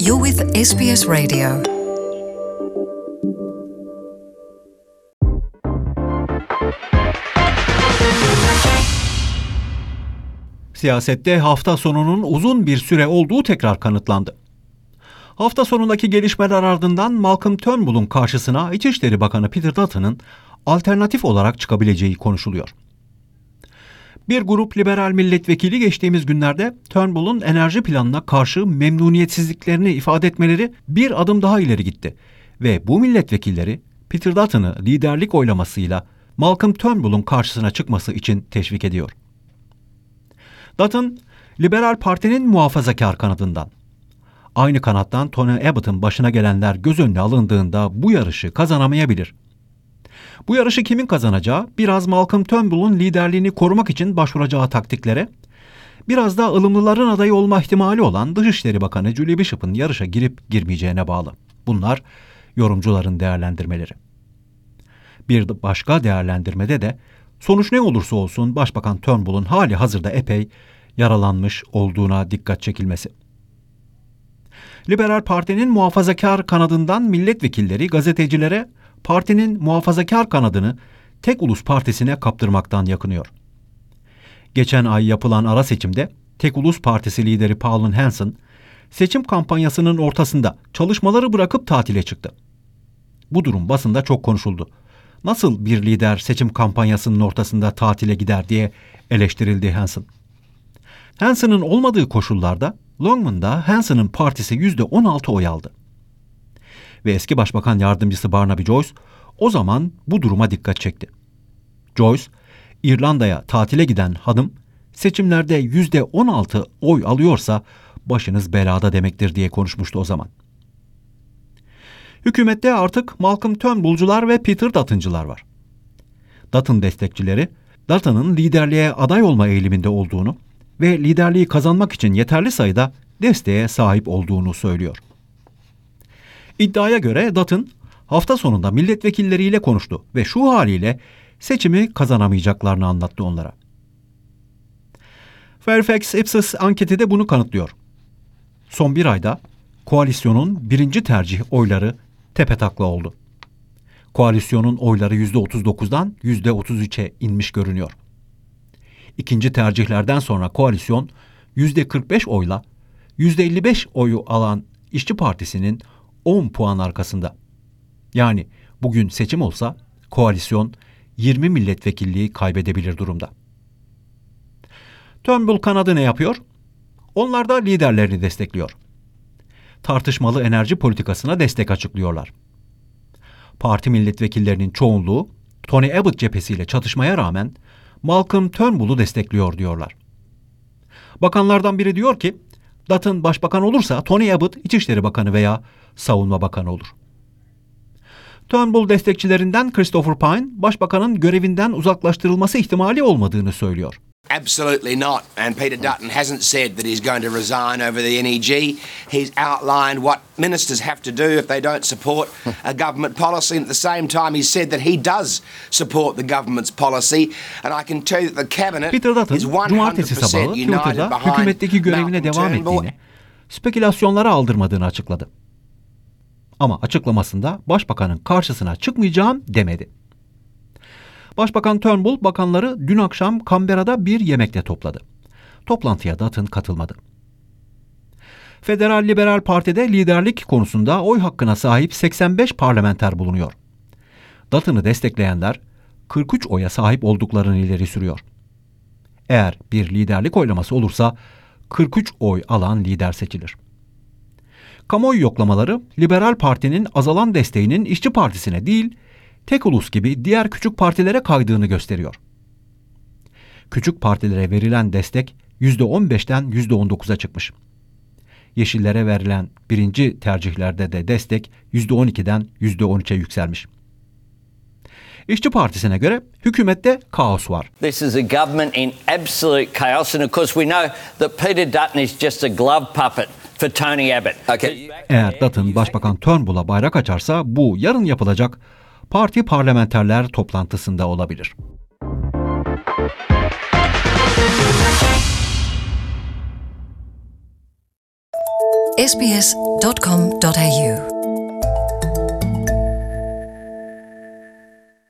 You're with SBS Radio. Siyasette hafta sonunun uzun bir süre olduğu tekrar kanıtlandı. Hafta sonundaki gelişmeler ardından Malcolm Turnbull'un karşısına İçişleri Bakanı Peter Dutton'ın alternatif olarak çıkabileceği konuşuluyor. Bir grup liberal milletvekili geçtiğimiz günlerde Turnbull'un enerji planına karşı memnuniyetsizliklerini ifade etmeleri bir adım daha ileri gitti ve bu milletvekilleri Peter Dutton'ı liderlik oylamasıyla Malcolm Turnbull'un karşısına çıkması için teşvik ediyor. Dutton, Liberal Parti'nin muhafazakar kanadından. Aynı kanattan Tony Abbott'ın başına gelenler göz önüne alındığında bu yarışı kazanamayabilir. Bu yarışı kimin kazanacağı biraz Malcolm Turnbull'un liderliğini korumak için başvuracağı taktiklere, biraz da ılımlıların adayı olma ihtimali olan Dışişleri Bakanı Julie Bishop'ın yarışa girip girmeyeceğine bağlı. Bunlar yorumcuların değerlendirmeleri. Bir başka değerlendirmede de sonuç ne olursa olsun Başbakan Turnbull'un hali hazırda epey yaralanmış olduğuna dikkat çekilmesi. Liberal Parti'nin muhafazakar kanadından milletvekilleri gazetecilere partinin muhafazakar kanadını Tek Ulus Partisi'ne kaptırmaktan yakınıyor. Geçen ay yapılan ara seçimde Tek Ulus Partisi lideri Pauline Hanson seçim kampanyasının ortasında çalışmaları bırakıp tatile çıktı. Bu durum basında çok konuşuldu. Nasıl bir lider seçim kampanyasının ortasında tatile gider diye eleştirildi Hanson. Hanson'ın olmadığı koşullarda Longman'da Hanson'ın partisi %16 oy aldı. Ve eski başbakan yardımcısı Barnaby Joyce o zaman bu duruma dikkat çekti. Joyce, İrlanda'ya tatile giden hanım seçimlerde %16 oy alıyorsa başınız belada demektir diye konuşmuştu o zaman. Hükümette artık Malcolm Turnbull'cular ve Peter Dutton'cılar var. Dutton destekçileri, Dutton'ın liderliğe aday olma eğiliminde olduğunu ve liderliği kazanmak için yeterli sayıda desteğe sahip olduğunu söylüyor. İddiaya göre Dutton hafta sonunda milletvekilleriyle konuştu ve şu haliyle seçimi kazanamayacaklarını anlattı onlara. Fairfax Ipsos anketi de bunu kanıtlıyor. Son bir ayda koalisyonun birinci tercih oyları tepetaklak oldu. Koalisyonun oyları %39'dan %33'e inmiş görünüyor. İkinci tercihlerden sonra koalisyon %45 oyla %55 oyu alan İşçi Partisi'nin 10 puan arkasında. Yani bugün seçim olsa koalisyon 20 milletvekilliği kaybedebilir durumda. Turnbull kanadı ne yapıyor? Onlar da liderlerini destekliyor. Tartışmalı enerji politikasına destek açıklıyorlar. Parti milletvekillerinin çoğunluğu Tony Abbott cephesiyle çatışmaya rağmen Malcolm Turnbull'u destekliyor diyorlar. Bakanlardan biri diyor ki, Dutton başbakan olursa Tony Abbott İçişleri Bakanı veya Savunma Bakanı olur. Turnbull destekçilerinden Christopher Pyne, başbakanın görevinden uzaklaştırılması ihtimali olmadığını söylüyor. Absolutely not. And Peter Dutton hasn't said that he's going to resign over the NEG. He's outlined what ministers have to do if they don't support a government policy. And at the same time, he said that he does support the government's policy. And I can tell you that the cabinet Peter Dutton, is 100% cumartesi sabahı united Twitter'da behind hükümetteki görevine Malcolm devam Turnbull. ettiğini, spekülasyonlara aldırmadığını açıkladı. Ama açıklamasında başbakanın karşısına çıkmayacağım demedi. Başbakan Turnbull bakanları dün akşam Canberra'da bir yemekte topladı. Toplantıya Dutton katılmadı. Federal Liberal Parti'de liderlik konusunda oy hakkına sahip 85 parlamenter bulunuyor. Dutton'ı destekleyenler 43 oya sahip olduklarını ileri sürüyor. Eğer bir liderlik oylaması olursa 43 oy alan lider seçilir. Kamuoyu yoklamaları Liberal Parti'nin azalan desteğinin İşçi Partisi'ne değil, Tek Ulus gibi diğer küçük partilere kaydığını gösteriyor. Küçük partilere verilen destek %15'ten %19'a çıkmış. Yeşillere verilen birinci tercihlerde de destek %12'den %13'e yükselmiş. İşçi Partisi'ne göre hükümette kaos var. This is a government in absolute chaos and of course we know that Peter Dutton is just a glove puppet for Tony Abbott. Okay. Eğer Dutton Başbakan Turnbull'a bayrak açarsa bu yarın yapılacak parti parlamenterler toplantısında olabilir. sbs.com.au